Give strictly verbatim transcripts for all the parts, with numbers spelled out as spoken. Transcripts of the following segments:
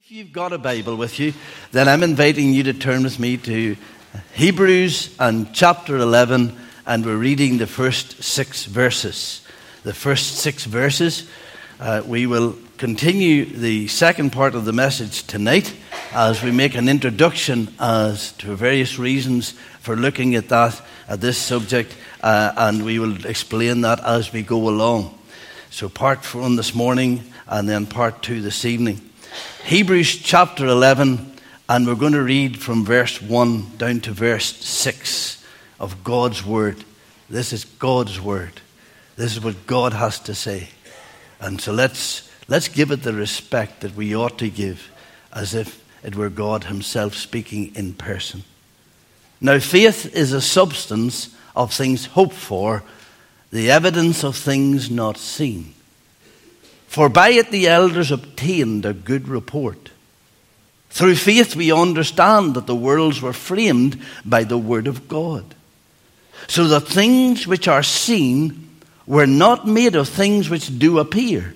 If you've got a Bible with you, then I'm inviting you to turn with me to Hebrews and chapter eleven, and we're reading the first six verses. The first six verses. Uh, we will continue the second part of the message tonight as we make an introduction as to various reasons for looking at that, at this subject, uh, and we will explain that as we go along. So part one this morning and then part two this evening. Hebrews chapter eleven, and we're going to read from verse one down to verse six of God's Word. This is God's Word. This is what God has to say. And so let's let's give it the respect that we ought to give, as if it were God himself speaking in person. Now faith is a substance of things hoped for, the evidence of things not seen. For by it the elders obtained a good report. Through faith we understand that the worlds were framed by the word of God, so that things which are seen were not made of things which do appear.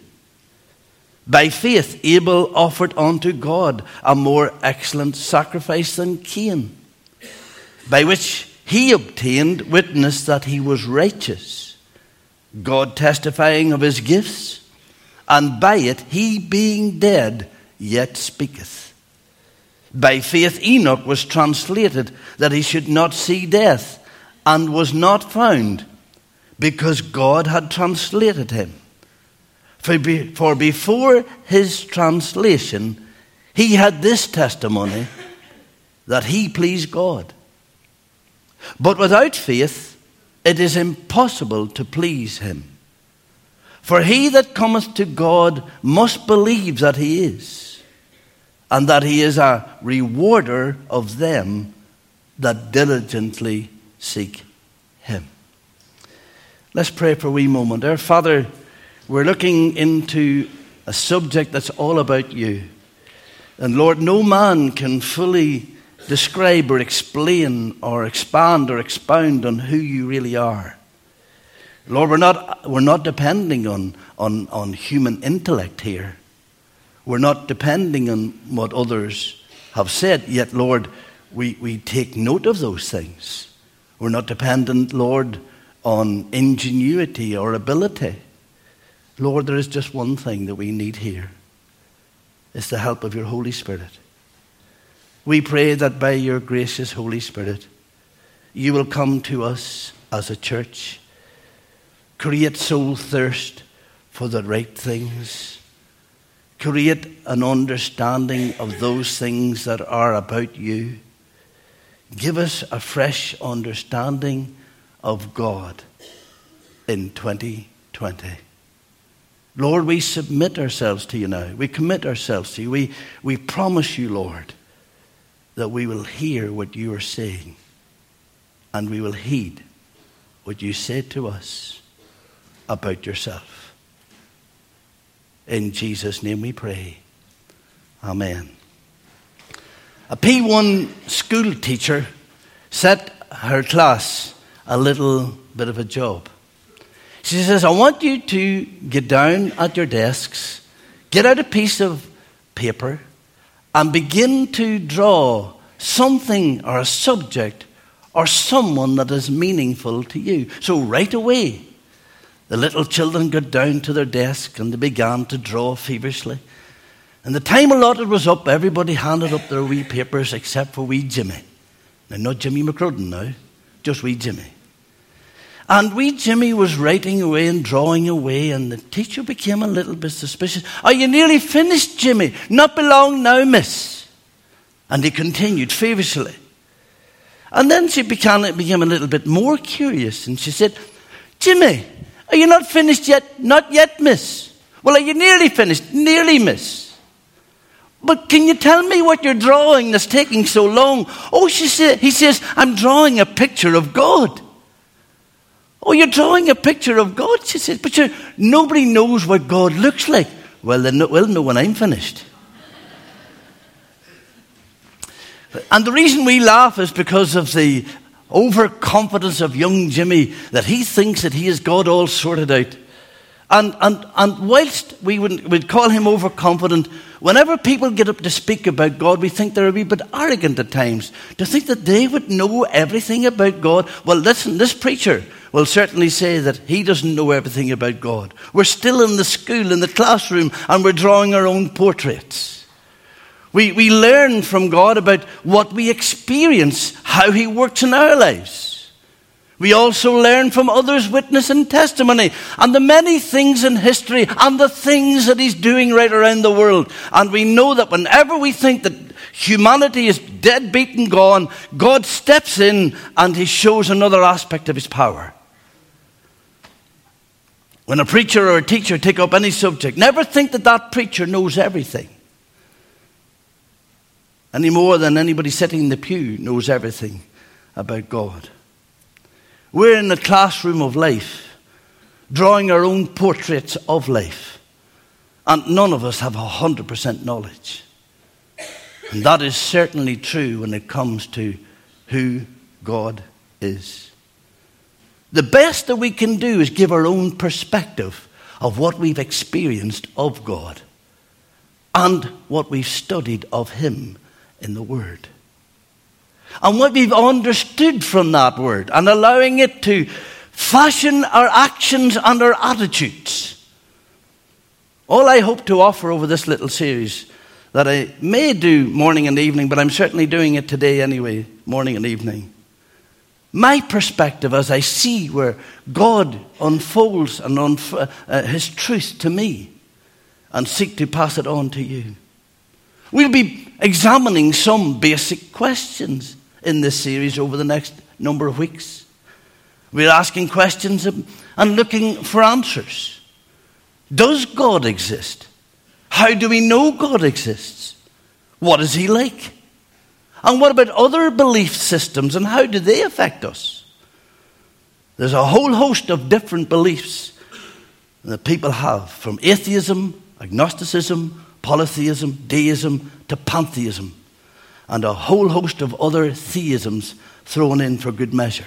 By faith Abel offered unto God a more excellent sacrifice than Cain, by which he obtained witness that he was righteous, God testifying of his gifts. And by it he, being dead, yet speaketh. By faith Enoch was translated that he should not see death, and was not found, because God had translated him. For, be, for before his translation he had this testimony, that he pleased God. But without faith it is impossible to please him. For he that cometh to God must believe that he is, and that he is a rewarder of them that diligently seek him. Let's pray for a wee moment. Our Father, we're looking into a subject that's all about you. And Lord, no man can fully describe or explain or expand or expound on who you really are. Lord, we're not we're not depending on, on, on human intellect here. We're not depending on what others have said. Yet, Lord, we, we take note of those things. We're not dependent, Lord, on ingenuity or ability. Lord, there is just one thing that we need here. It's the help of your Holy Spirit. We pray that by your gracious Holy Spirit, you will come to us as a church. Create soul thirst for the right things. Create an understanding of those things that are about you. Give us a fresh understanding of God in twenty twenty. Lord, we submit ourselves to you now. We commit ourselves to you. We, we promise you, Lord, that we will hear what you are saying, and we will heed what you say to us about yourself. In Jesus' name we pray. Amen. A P one school teacher set her class a little bit of a job. She says, I want you to get down at your desks, get out a piece of paper, and begin to draw something or a subject or someone that is meaningful to you. So right away, the little children got down to their desk and they began to draw feverishly. And the time allotted was up. Everybody handed up their wee papers except for wee Jimmy. Now, not Jimmy McCrudden now, just wee Jimmy. And wee Jimmy was writing away and drawing away, and the teacher became a little bit suspicious. Are you nearly finished, Jimmy? Not be long now, miss. And he continued feverishly. And then she began, became a little bit more curious, and she said, Jimmy, are you not finished yet? Not yet, miss. Well, are you nearly finished? Nearly, miss. But can you tell me what you're drawing that's taking so long? Oh, she said, he says, I'm drawing a picture of God. Oh, you're drawing a picture of God, she says, but you're, nobody knows what God looks like. Well, then we'll know when I'm finished. And the reason we laugh is because of the overconfidence of young Jimmy, that he thinks that he has got all sorted out. And, and, and whilst we would we'd call him overconfident, whenever people get up to speak about God, we think they're a wee bit arrogant at times. To think that they would know everything about God. Well, listen, this preacher will certainly say that he doesn't know everything about God. We're still in the school, in the classroom, and we're drawing our own portraits. We, we learn from God about what we experience, how he works in our lives. We also learn from others' witness and testimony and the many things in history and the things that he's doing right around the world. And we know that whenever we think that humanity is dead beat and gone, God steps in and he shows another aspect of his power. When a preacher or a teacher take up any subject, never think that that preacher knows everything. Any more than anybody sitting in the pew knows everything about God. We're in the classroom of life, drawing our own portraits of life. And none of us have one hundred percent knowledge. And that is certainly true when it comes to who God is. The best that we can do is give our own perspective of what we've experienced of God and what we've studied of him in the Word. And what we've understood from that Word, and allowing it to fashion our actions and our attitudes. All I hope to offer over this little series, that I may do morning and evening, but I'm certainly doing it today anyway, morning and evening. My perspective as I see where God unfolds and unf- uh, his truth to me and seek to pass it on to you. We'll be examining some basic questions in this series over the next number of weeks. We're asking questions and looking for answers. Does God exist? How do we know God exists? What is he like? And what about other belief systems and how do they affect us? There's a whole host of different beliefs that people have, from atheism, agnosticism, polytheism, deism to pantheism, and a whole host of other theisms thrown in for good measure.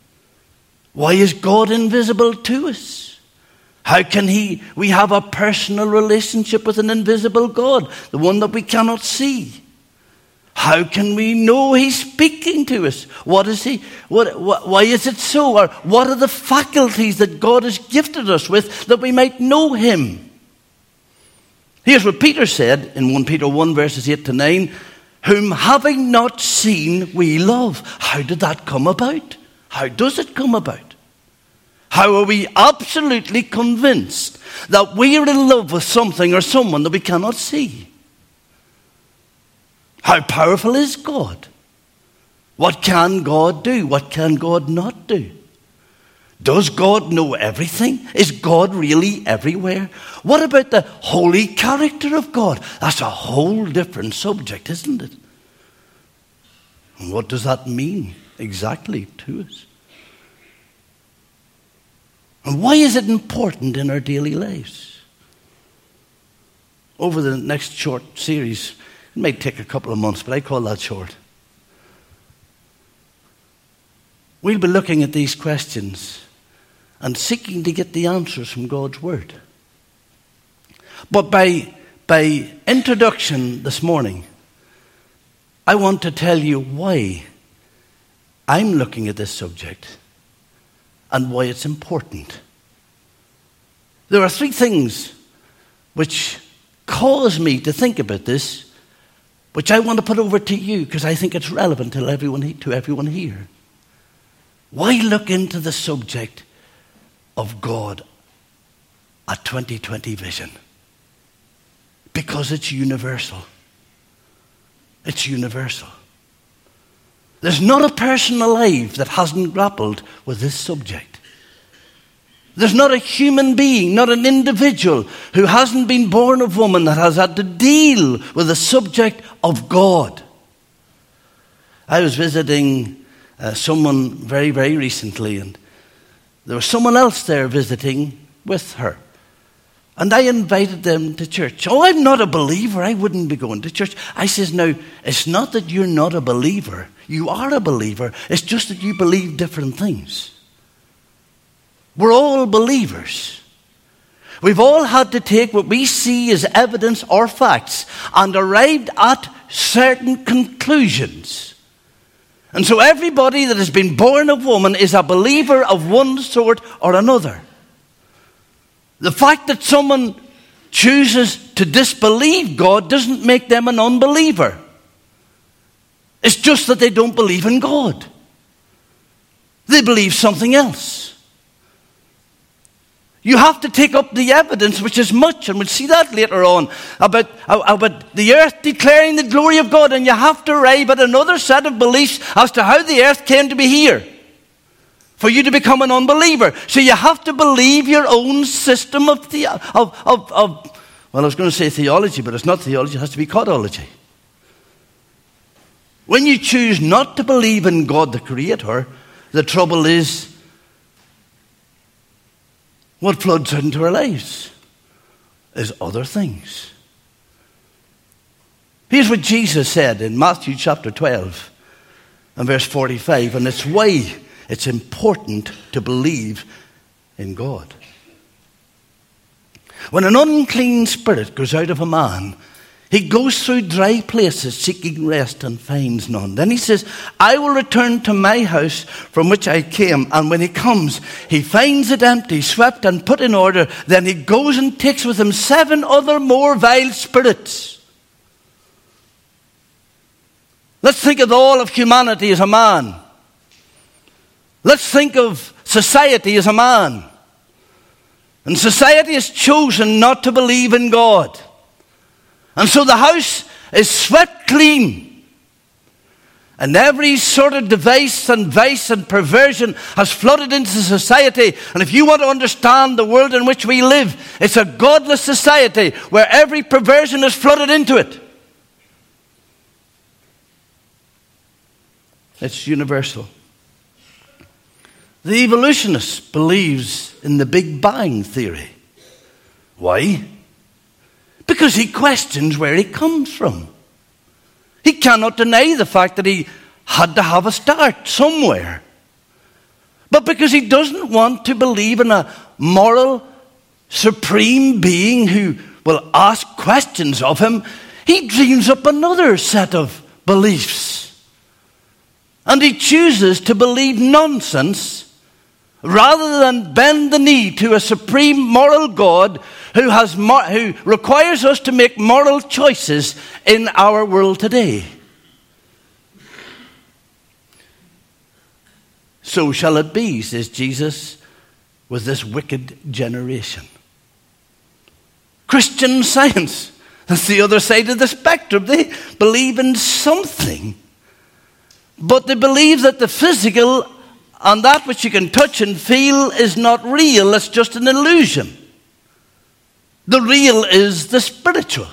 Why is God invisible to us? How can he, we have a personal relationship with an invisible God, the one that we cannot see? How can we know he's speaking to us? What is he, what, what, why is it so? Or what are the faculties that God has gifted us with that we might know him? Here's what Peter said in First Peter one verses eight to nine. Whom having not seen we love. How did that come about? How does it come about? How are we absolutely convinced that we are in love with something or someone that we cannot see? How powerful is God? What can God do? What can God not do? Does God know everything? Is God really everywhere? What about the holy character of God? That's a whole different subject, isn't it? And what does that mean exactly to us? And why is it important in our daily lives? Over the next short series, it may take a couple of months, but I call that short. We'll be looking at these questions and seeking to get the answers from God's Word. But by, by introduction this morning, I want to tell you why I'm looking at this subject and why it's important. There are three things which cause me to think about this, which I want to put over to you because I think it's relevant to everyone, to everyone here. Why look into the subject of God, a twenty twenty vision? Because it's universal. It's universal. There's not a person alive that hasn't grappled with this subject. There's not a human being, not an individual who hasn't been born of woman that has had to deal with the subject of God. I was visiting uh, someone very, very recently, and there was someone else there visiting with her. And I invited them to church. Oh, I'm not a believer. I wouldn't be going to church. I says, now, it's not that you're not a believer. You are a believer. It's just that you believe different things. We're all believers. We've all had to take what we see as evidence or facts and arrived at certain conclusions. And so everybody that has been born of woman is a believer of one sort or another. The fact that someone chooses to disbelieve God doesn't make them an unbeliever. It's just that they don't believe in God. They believe something else. You have to take up the evidence, which is much, and we'll see that later on, about, about the earth declaring the glory of God, and you have to arrive at another set of beliefs as to how the earth came to be here for you to become an unbeliever. So you have to believe your own system of, the, of, of, of well, I was going to say theology, but it's not theology, it has to be codology. When you choose not to believe in God the Creator, the trouble is, what floods into our lives is other things. Here's what Jesus said in Matthew chapter twelve and verse forty-five, and it's why it's important to believe in God. When an unclean spirit goes out of a man, he goes through dry places seeking rest and finds none. Then he says, I will return to my house from which I came. And when he comes, he finds it empty, swept and put in order. Then he goes and takes with him seven other more vile spirits. Let's think of all of humanity as a man. Let's think of society as a man. And society has chosen not to believe in God. And so the house is swept clean. And every sort of device and vice and perversion has flooded into society. And if you want to understand the world in which we live, it's a godless society where every perversion is flooded into it. It's universal. The evolutionist believes in the Big Bang theory. Why? Because he questions where he comes from. He cannot deny the fact that he had to have a start somewhere. But because he doesn't want to believe in a moral, supreme being who will ask questions of him, he dreams up another set of beliefs. And he chooses to believe nonsense rather than bend the knee to a supreme moral God who has who requires us to make moral choices in our world today. So shall it be, says Jesus, with this wicked generation. Christian Science, that's the other side of the spectrum. They believe in something, but they believe that the physical and that which you can touch and feel is not real. It's just an illusion. The real is the spiritual.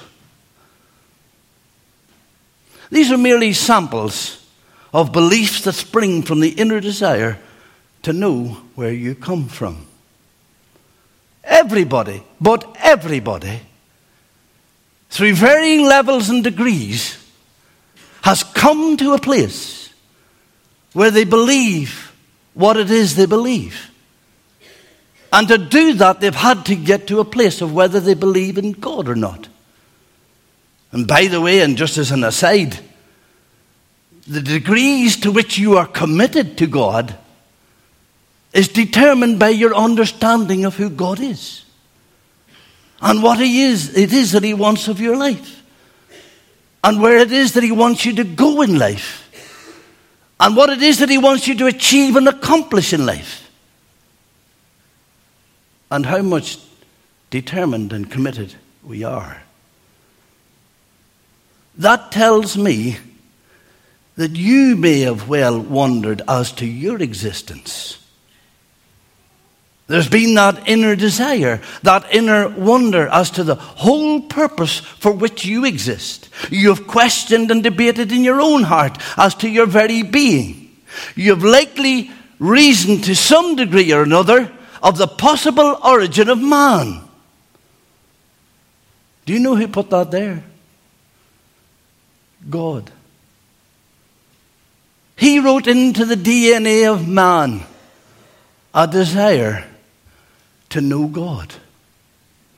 These are merely samples of beliefs that spring from the inner desire to know where you come from. Everybody, but everybody, through varying levels and degrees, has come to a place where they believe what it is they believe. And to do that, they've had to get to a place of whether they believe in God or not. And by the way, and just as an aside, the degrees to which you are committed to God is determined by your understanding of who God is and what He is, it is that He wants of your life, and where it is that He wants you to go in life, and what it is that He wants you to achieve and accomplish in life, and how much determined and committed we are. That tells me that you may have well wondered as to your existence. There's been that inner desire, that inner wonder as to the whole purpose for which you exist. You have questioned and debated in your own heart as to your very being. You have likely reasoned to some degree or another of the possible origin of man. Do you know who put that there? God. He wrote into the D N A of man a desire to know God.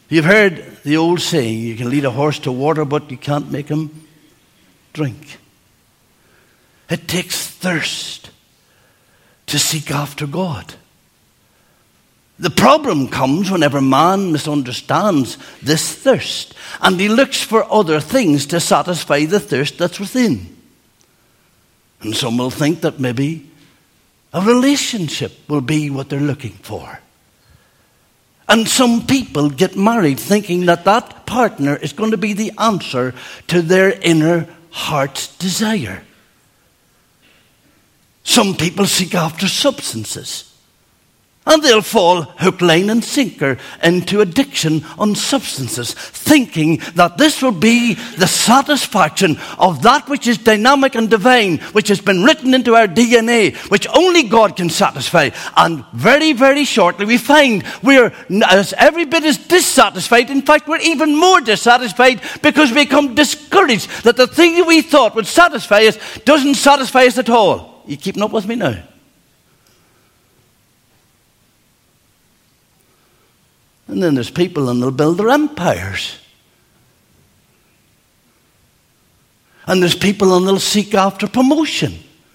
You've heard the old saying, you can lead a horse to water, but you can't make him drink. It takes thirst to seek after God. The problem comes whenever man misunderstands this thirst, and he looks for other things to satisfy the thirst that's within. And some will think that maybe a relationship will be what they're looking for. And some people get married thinking that that partner is going to be the answer to their inner heart's desire. Some people seek after substances. And they'll fall hook, line, and sinker into addiction on substances, thinking that this will be the satisfaction of that which is dynamic and divine, which has been written into our D N A, which only God can satisfy. And very, very shortly we find we're as every bit as dissatisfied. In fact, we're even more dissatisfied because we become discouraged that the thing that we thought would satisfy us doesn't satisfy us at all. You keeping up with me now? And then there's people, and they'll build their empires. And there's people, and they'll seek after promotion.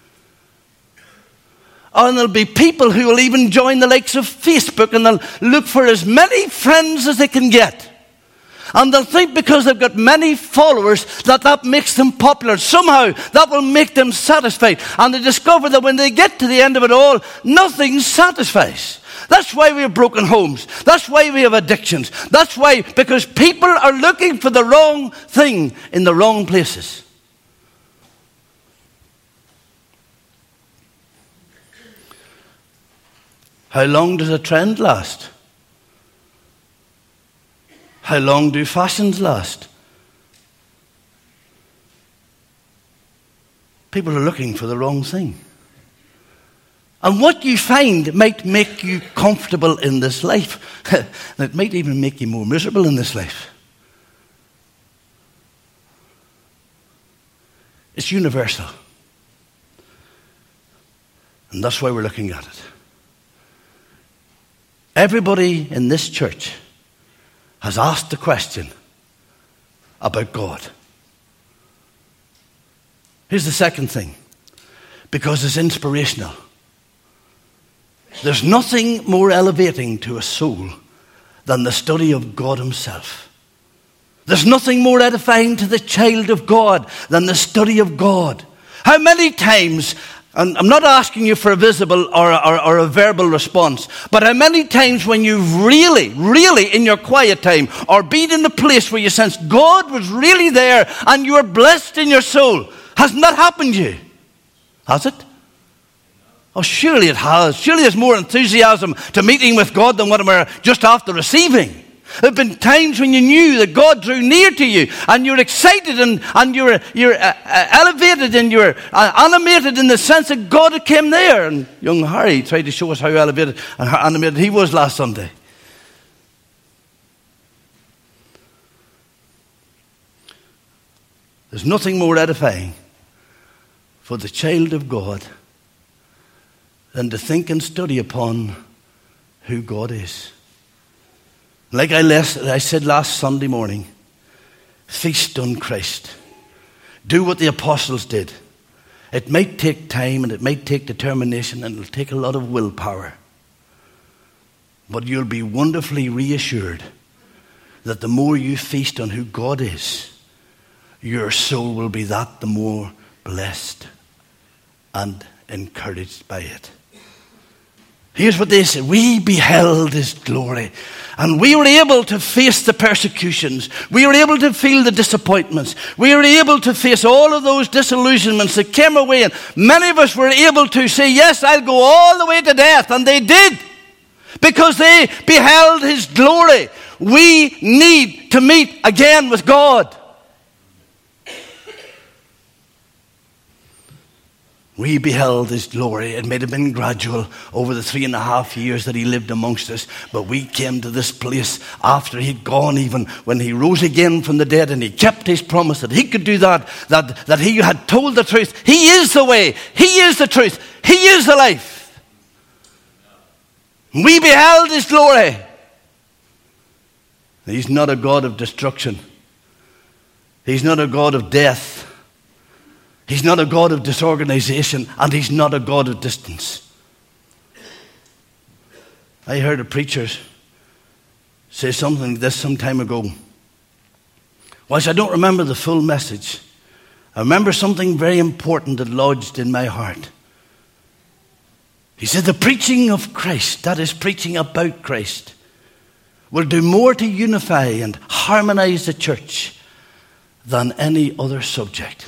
And there'll be people who will even join the likes of Facebook, and they'll look for as many friends as they can get. And they'll think because they've got many followers that that makes them popular. Somehow that will make them satisfied. And they discover that when they get to the end of it all, nothing satisfies. That's why we have broken homes. That's why we have addictions. That's why, because people are looking for the wrong thing in the wrong places. How long does a trend last? How long do fashions last? People are looking for the wrong thing. And what you find might make you comfortable in this life. And it might even make you more miserable in this life. It's universal. And that's why we're looking at it. Everybody in this church has asked the question about God. Here's the second thing. Because it's inspirational. There's nothing more elevating to a soul than the study of God himself. There's nothing more edifying to the child of God than the study of God. How many times, and I'm not asking you for a visible or, or, or a verbal response, but how many times when you've really, really in your quiet time or been in a place where you sensed God was really there and you were blessed in your soul, hasn't that happened to you? Has it? Oh, surely it has. Surely there's more enthusiasm to meeting with God than what we're just after receiving. There have been times when you knew that God drew near to you and you were excited and, and you were you're, uh, uh, elevated and you were uh, animated in the sense that God came there. And young Harry tried to show us how elevated and how animated he was last Sunday. There's nothing more edifying for the child of God than to think and study upon who God is. Like I, les- I said last Sunday morning, feast on Christ. Do what the apostles did. It might take time and it might take determination and it'll take a lot of willpower. But you'll be wonderfully reassured that the more you feast on who God is, your soul will be that the more blessed and encouraged by it. Here's what they said. We beheld his glory. And we were able to face the persecutions. We were able to feel the disappointments. We were able to face all of those disillusionments that came away. And many of us were able to say, yes, I'll go all the way to death. And they did. Because they beheld his glory. We need to meet again with God. We beheld his glory. It might have been gradual over the three and a half years that he lived amongst us. But we came to this place after he'd gone, even when he rose again from the dead, and he kept his promise that he could do that, that, that he had told the truth. He is the way. He is the truth. He is the life. We beheld his glory. He's not a God of destruction. He's not a God of death. He's not a God of disorganization, and he's not a God of distance. I heard a preacher say something like this some time ago. Whilst I don't remember the full message, I remember something very important that lodged in my heart. He said, the preaching of Christ, that is preaching about Christ, will do more to unify and harmonize the church than any other subject.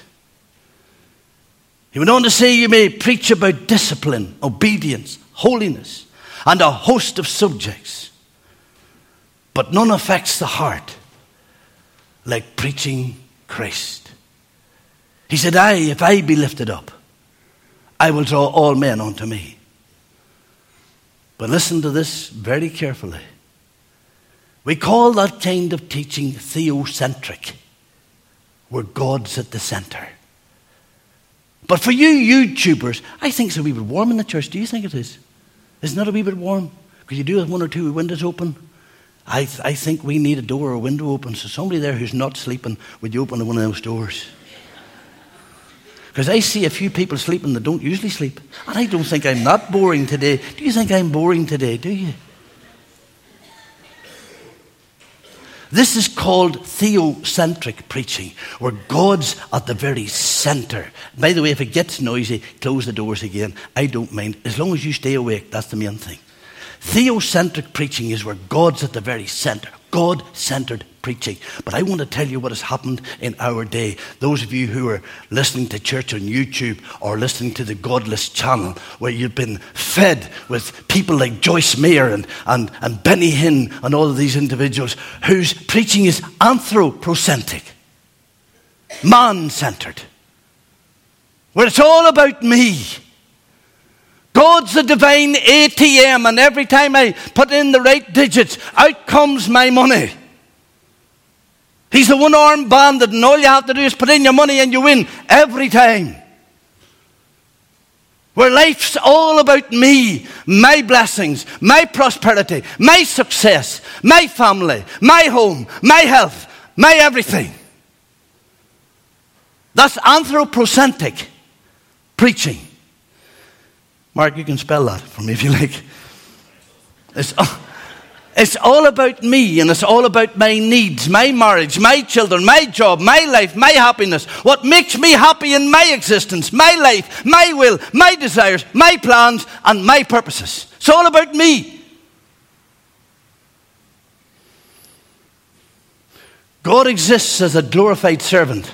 He went on to say, you may preach about discipline, obedience, holiness, and a host of subjects, but none affects the heart like preaching Christ. He said, I, if I be lifted up, I will draw all men unto me. But listen to this very carefully. We call that kind of teaching theocentric, where God's at the center. But for you YouTubers, I think it's a wee bit warm in the church. Do you think it is? Isn't it a wee bit warm? Could you do with one or two windows open? I, th- I think we need a door or a window open. So somebody there who's not sleeping, would you open one of those doors? Because I see a few people sleeping that don't usually sleep. And I don't think I'm that boring today. Do you think I'm boring today? Do you? This is called theocentric preaching, where God's at the very center. By the way, if it gets noisy, close the doors again. I don't mind. As long as you stay awake, that's the main thing. Theocentric preaching is where God's at the very center. God-centered preaching. But I want to tell you what has happened in our day. Those of you who are listening to church on YouTube or listening to the Godless channel, where you've been fed with people like Joyce Meyer and, and, and Benny Hinn and all of these individuals whose preaching is anthropocentric, man-centered, where it's all about me. God's the divine A T M, and every time I put in the right digits, out comes my money. He's the one-armed bandit, and all you have to do is put in your money and you win every time. Where life's all about me, my blessings, my prosperity, my success, my family, my home, my health, my everything. That's anthropocentric preaching. Mark, you can spell that for me if you like. It's, it's all about me, and it's all about my needs, my marriage, my children, my job, my life, my happiness. What makes me happy in my existence, my life, my will, my desires, my plans, and my purposes. It's all about me. God exists as a glorified servant.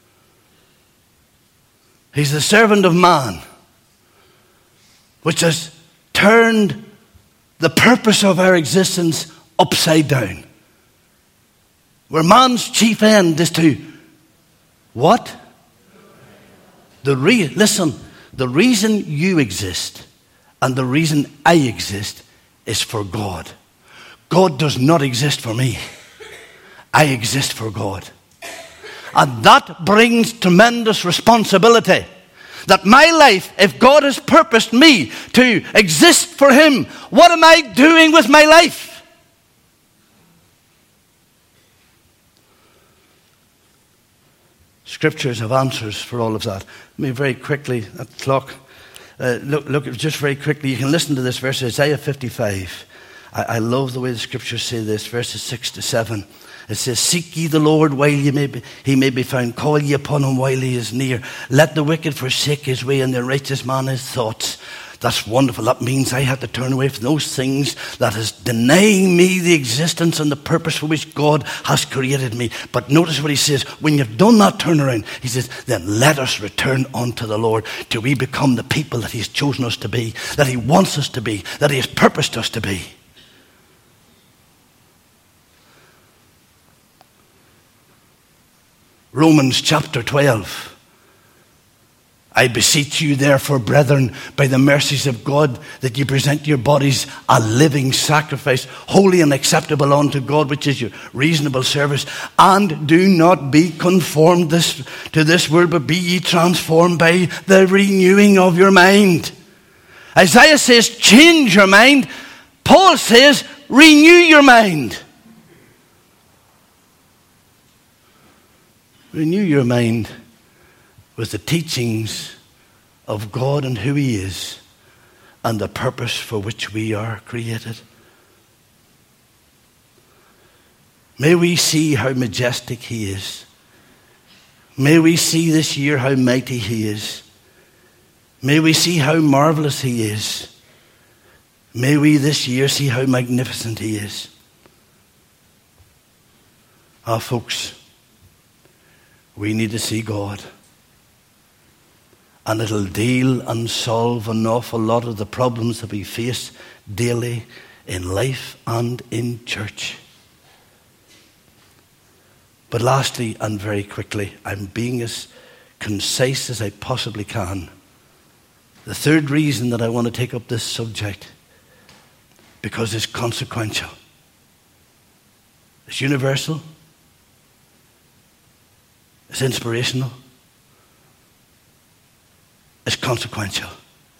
He's the servant of man, which has turned the purpose of our existence upside down. Where man's chief end is to what? The re- Listen, the reason you exist and the reason I exist is for God. God does not exist for me. I exist for God. And that brings tremendous responsibility. That my life, if God has purposed me to exist for Him, what am I doing with my life? Scriptures have answers for all of that. Let me very quickly, at the clock, uh, look, look just very quickly. You can listen to this verse, Isaiah fifty-five. I, I love the way the Scriptures say this, verses six to seven. It says, seek ye the Lord while ye may be, he may be found. Call ye upon him while he is near. Let the wicked forsake his way, and the righteous man his thoughts. That's wonderful. That means I have to turn away from those things that is denying me the existence and the purpose for which God has created me. But notice what he says. When you've done that turnaround, he says, then let us return unto the Lord till we become the people that he's chosen us to be, that he wants us to be, that he has purposed us to be. Romans chapter twelve. I beseech you therefore, brethren, by the mercies of God, that you present your bodies a living sacrifice, holy and acceptable unto God, which is your reasonable service. And do not be conformed this, to this world, but be ye transformed by the renewing of your mind. Isaiah says, change your mind. Paul says, renew your mind. Renew your mind with the teachings of God and who He is and the purpose for which we are created. May we see how majestic He is. May we see this year how mighty He is. May we see how marvelous He is. May we this year see how magnificent He is. Ah, folks, we need to see God. And it'll deal and solve an awful lot of the problems that we face daily in life and in church. But lastly, and very quickly, I'm being as concise as I possibly can. The third reason that I want to take up this subject, because it's consequential. It's universal. It's inspirational. It's consequential.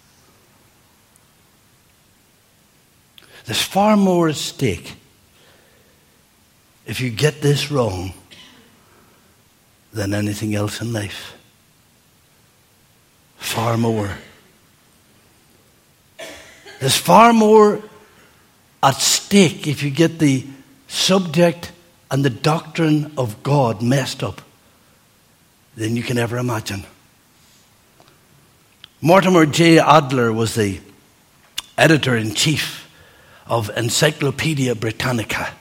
There's far more at stake if you get this wrong than anything else in life. Far more. There's far more at stake if you get the subject and the doctrine of God messed up than you can ever imagine. Mortimer J. Adler was the editor-in-chief of Encyclopedia Britannica.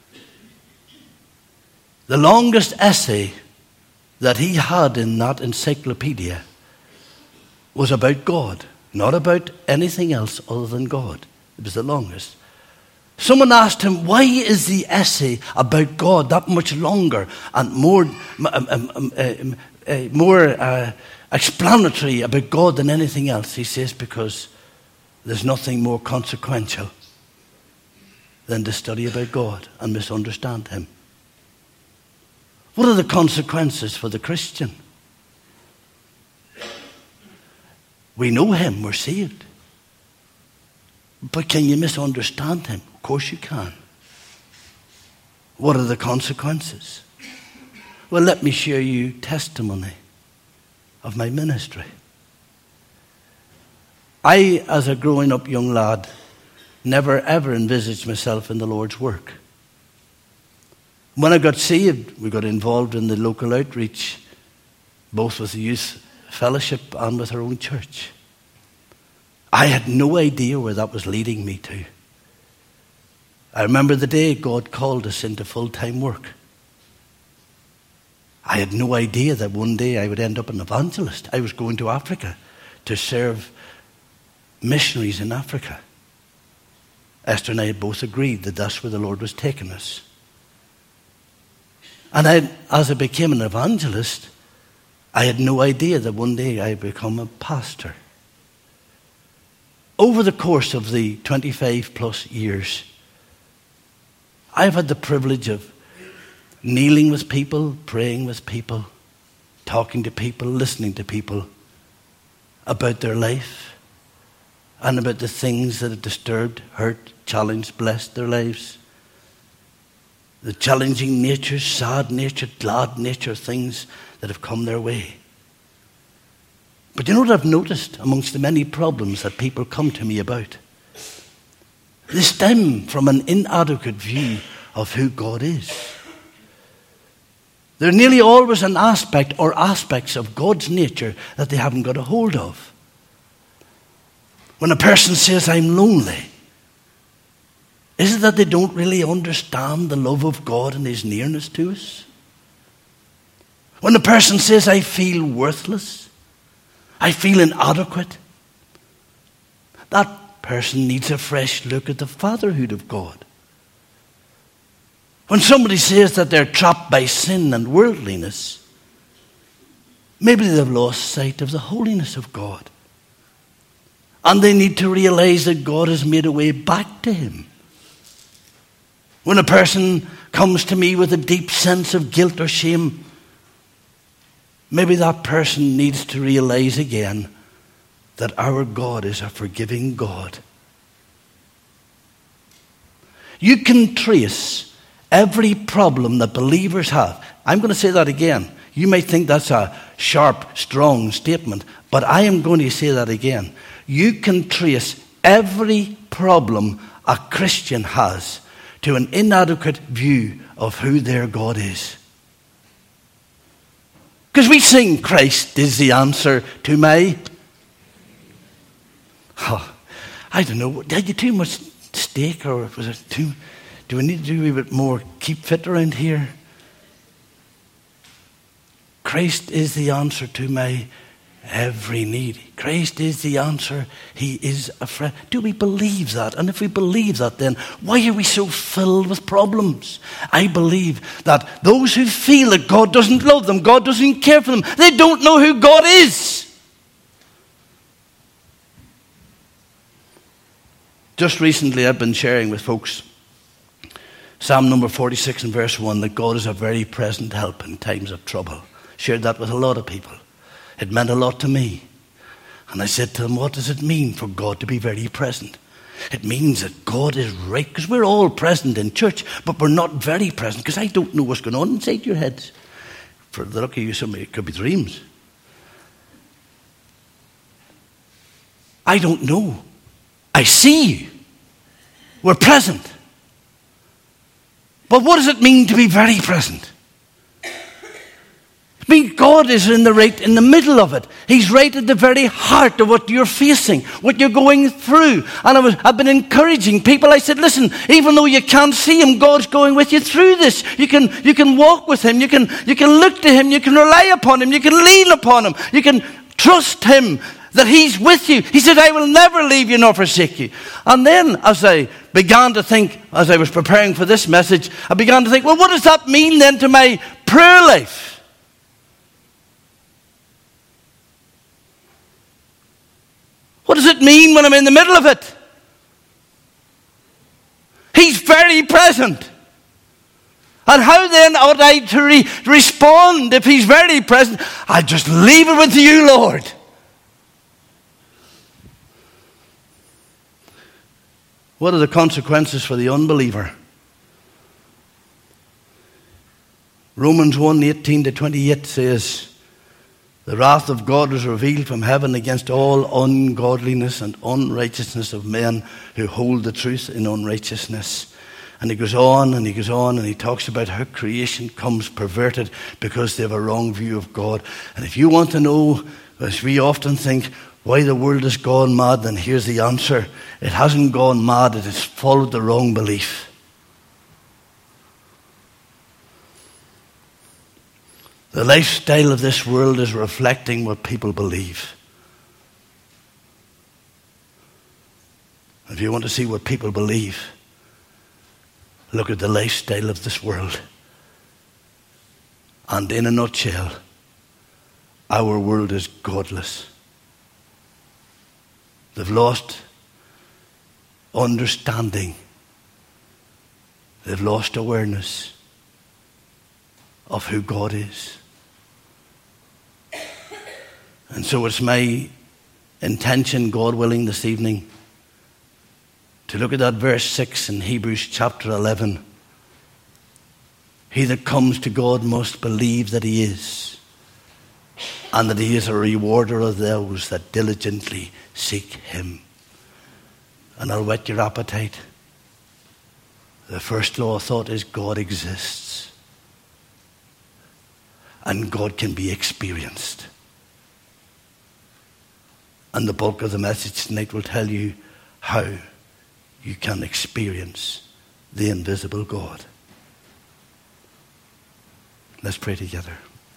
The longest essay that he had in that encyclopedia was about God, not about anything else other than God. It was the longest. Someone asked him, why is the essay about God that much longer and more um, um, um, uh, uh, more uh, explanatory about God than anything else? He says, because there's nothing more consequential than to study about God and misunderstand Him. What are the consequences for the Christian? We know Him, we're saved. But can you misunderstand Him? Of course you can. What are the consequences? Well, let me share you testimony of my ministry. I, as a growing up young lad, never ever envisaged myself in the Lord's work. When I got saved, we got involved in the local outreach, both with the youth fellowship and with our own church. I had no idea where that was leading me to. I remember the day God called us into full-time work. I had no idea that one day I would end up an evangelist. I was going to Africa to serve missionaries in Africa. Esther and I had both agreed that that's where the Lord was taking us. And I, as I became an evangelist, I had no idea that one day I'd become a pastor. Over the course of the twenty-five plus years, I've had the privilege of kneeling with people, praying with people, talking to people, listening to people about their life and about the things that have disturbed, hurt, challenged, blessed their lives. The challenging nature, sad nature, glad nature things that have come their way. But you know what I've noticed amongst the many problems that people come to me about? They stem from an inadequate view of who God is. There's nearly always an aspect or aspects of God's nature that they haven't got a hold of. When a person says, I'm lonely, is it that they don't really understand the love of God and His nearness to us? When a person says, I feel worthless, I feel inadequate, that person needs a fresh look at the fatherhood of God. When somebody says that they're trapped by sin and worldliness, maybe they've lost sight of the holiness of God. And they need to realize that God has made a way back to Him. When a person comes to me with a deep sense of guilt or shame, maybe that person needs to realize again that our God is a forgiving God. You can trace every problem that believers have. I'm going to say that again. You might think that's a sharp, strong statement, but I am going to say that again. You can trace every problem a Christian has to an inadequate view of who their God is. Because we sing, Christ is the answer to my... Oh, I don't know, had you too much steak, or was it too... Do we need to do a wee bit more keep fit around here? Christ is the answer to my every need. Christ is the answer. He is a friend. Do we believe that? And if we believe that, then why are we so filled with problems? I believe that those who feel that God doesn't love them, God doesn't care for them, they don't know who God is. Just recently I've been sharing with folks Psalm number forty-six and verse one, that God is a very present help in times of trouble. Shared that with a lot of people. It meant a lot to me. And I said to them, what does it mean for God to be very present? It means that God is right, because we're all present in church, but we're not very present, because I don't know what's going on inside your heads. For the lucky you, somebody, it could be dreams. I don't know. I see you. We're present. But what does it mean to be very present? I mean, God is in the right in the middle of it. He's right at the very heart of what you're facing, what you're going through. And I was, I've been encouraging people. I said, listen, even though you can't see him, God's going with you through this. You can, you can walk with him. You can, you can look to him. You can rely upon him. You can lean upon him. You can trust him that he's with you. He said, I will never leave you nor forsake you. And then as I began to think, as I was preparing for this message, I began to think, well, what does that mean then to my prayer life? What does it mean when I'm in the middle of it? He's very present. And how then ought I to re- respond if he's very present? I just leave it with you, Lord. What are the consequences for the unbeliever? Romans one, eighteen to twenty-eight says, the wrath of God was revealed from heaven against all ungodliness and unrighteousness of men who hold the truth in unrighteousness. And he goes on and he goes on and he talks about how creation comes perverted because they have a wrong view of God. And if you want to know, as we often think, why the world has gone mad, then here's the answer. It hasn't gone mad, it has followed the wrong belief. The lifestyle of this world is reflecting what people believe. If you want to see what people believe, look at the lifestyle of this world. And in a nutshell, our world is godless. They've lost understanding. They've lost awareness of who God is. And so it's my intention, God willing, this evening to look at that verse six in Hebrews chapter eleven. He that comes to God must believe that he is, and that he is a rewarder of those that diligently seek him. And I'll whet your appetite. The first law of thought is God exists. And God can be experienced. And the bulk of the message tonight will tell you how you can experience the invisible God. Let's pray together.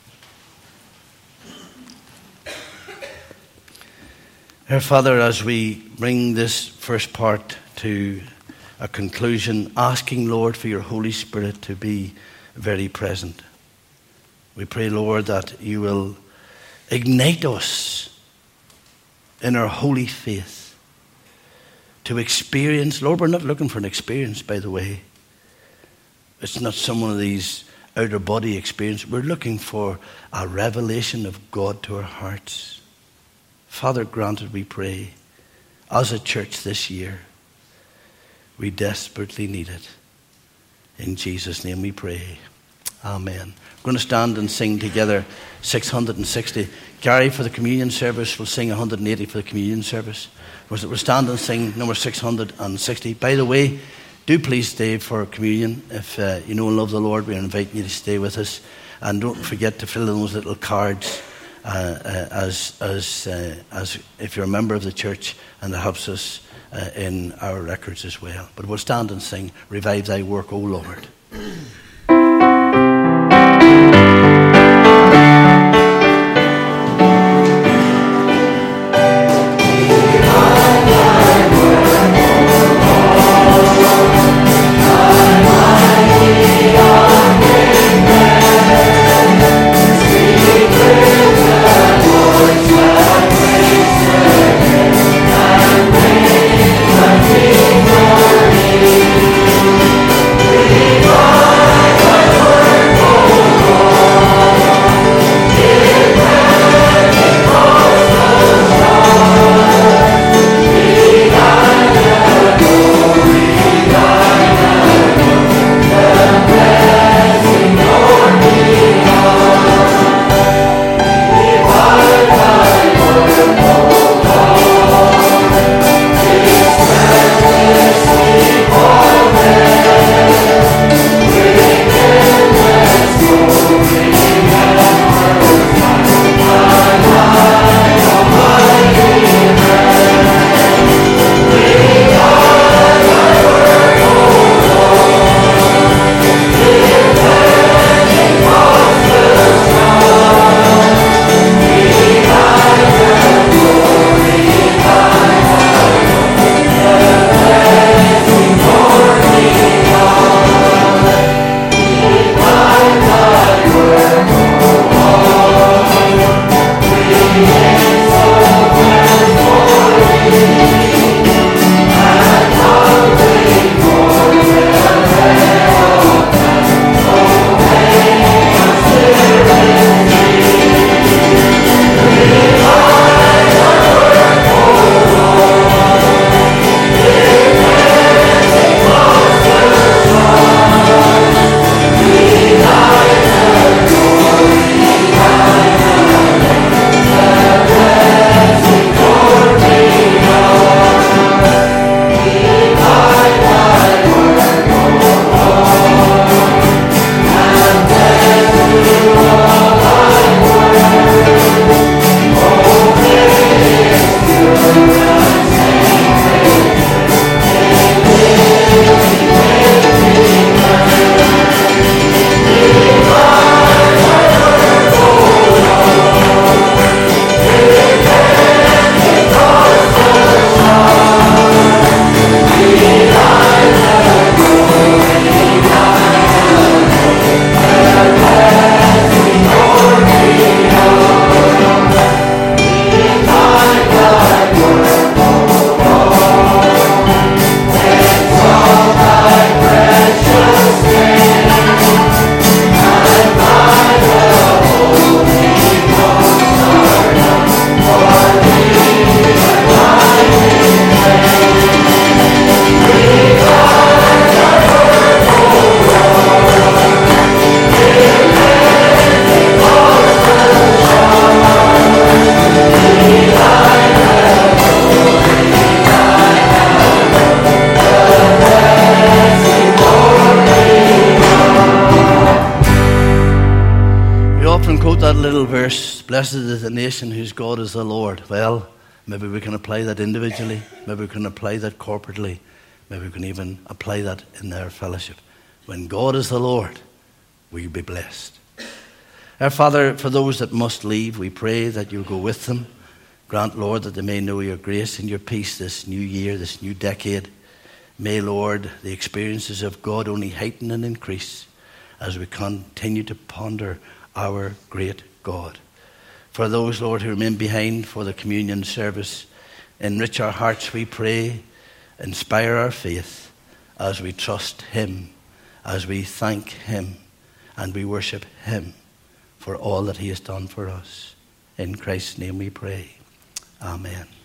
Our Father, as we bring this first part to a conclusion, asking, Lord, for your Holy Spirit to be very present. We pray, Lord, that you will ignite us in our holy faith to experience. Lord, we're not looking for an experience, by the way. It's not some one of these outer body experience. We're looking for a revelation of God to our hearts. Father, grant it, we pray, as a church this year. We desperately need it. In Jesus' name we pray. Amen. We're going to stand and sing together six hundred sixty. Gary, for the communion service, will sing one hundred eighty for the communion service. We'll stand and sing number six hundred sixty. By the way, do please stay for communion. If uh, you know and love the Lord, we're inviting you to stay with us. And don't forget to fill in those little cards uh, uh, as as uh, as if you're a member of the church, and it helps us uh, in our records as well. But we'll stand and sing, "Revive Thy Work, O Lord." Blessed is the nation whose God is the Lord. Well, maybe we can apply that individually. Maybe we can apply that corporately. Maybe we can even apply that in their fellowship. When God is the Lord, we'll be blessed. Our Father, for those that must leave, we pray that you'll go with them. Grant, Lord, that they may know your grace and your peace this new year, this new decade. May, Lord, the experiences of God only heighten and increase as we continue to ponder our great God. For those, Lord, who remain behind for the communion service, enrich our hearts, we pray. Inspire our faith as we trust him, as we thank him, and we worship him for all that he has done for us. In Christ's name we pray. Amen.